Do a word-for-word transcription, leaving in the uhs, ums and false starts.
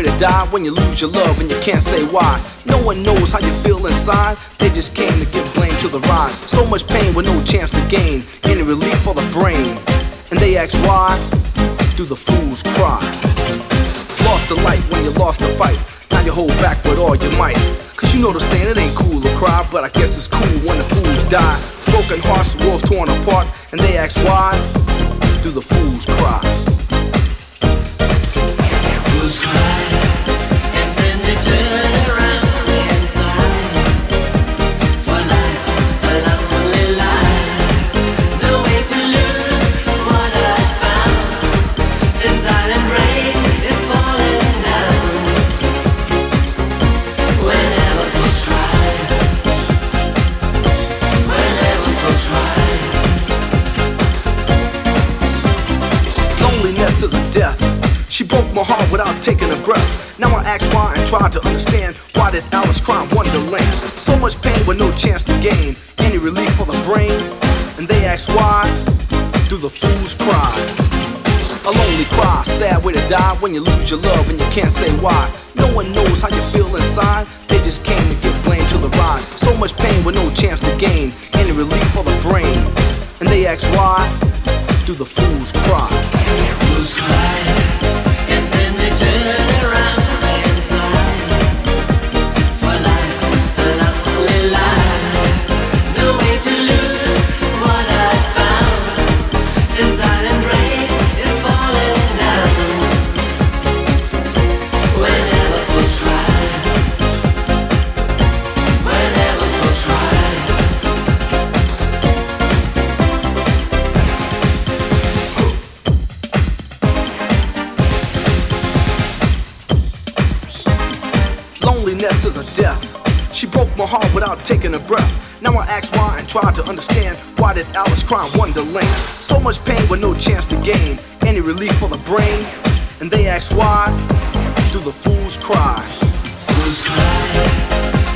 way to die when you lose your love and you can't say why. No one knows how you feel inside. They just came to give blame to the ride. So much pain with no chance to gain any relief for the brain. And they ask why do the fools cry? Lost the light when you lost the fight. Now you hold back with all your might. Cause you know the saying, it ain't cool to cry, but I guess it's cool when the fools die. Broken hearts, worlds torn apart. And they ask why do the fools cry? Fools cry, and then they turn around inside. For life's a lonely life, no way to lose what I found. In silent rain, it's falling down. Whenever fools cry, whenever fools cry. Loneliness is a death. She broke my heart without taking a breath. Now I ask why and try to understand. Why did Alice cry in Wonderland? So much pain with no chance to gain any relief for the brain. And they ask why do the fools cry? A lonely cry, sad way to die when you lose your love and you can't say why. No one knows how you feel inside. They just came to give blame to the ride. So much pain with no chance to gain any relief for the brain. And they ask why do the fools cry? Fools cry, and then they turn around inside. For life's a lonely life, no way to lose what I found. In silent rain, it's falling down. Whenever fools cry, whenever fools cry. Loneliness is a death. She broke my heart without taking a breath. Now I ask why and try to understand. Why did Alice cry in Wonderland? So much pain with no chance to gain any relief for the brain. And they ask why do the fools cry? Fools cry,